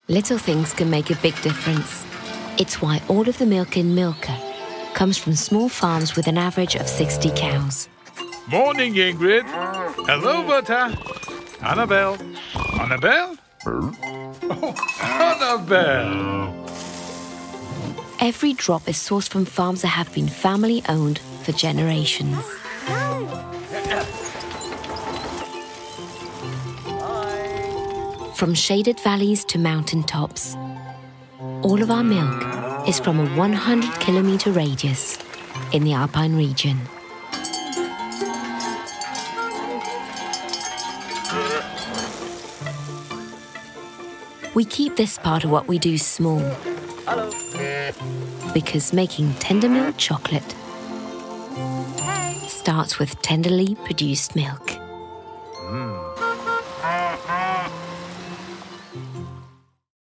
Little things can make a big difference. It's why all of the milk in Milka comes from small farms with an average of 60 cows. Morning, Ingrid. Hello, Berta. Annabelle. Annabelle? Oh, Annabelle. Every drop is sourced from farms that have been family-owned for generations. From shaded valleys to mountain tops, all of our milk is from a 100-kilometre radius in the Alpine region. We keep this part of what we do small, because making tender milk chocolate starts with tenderly produced milk.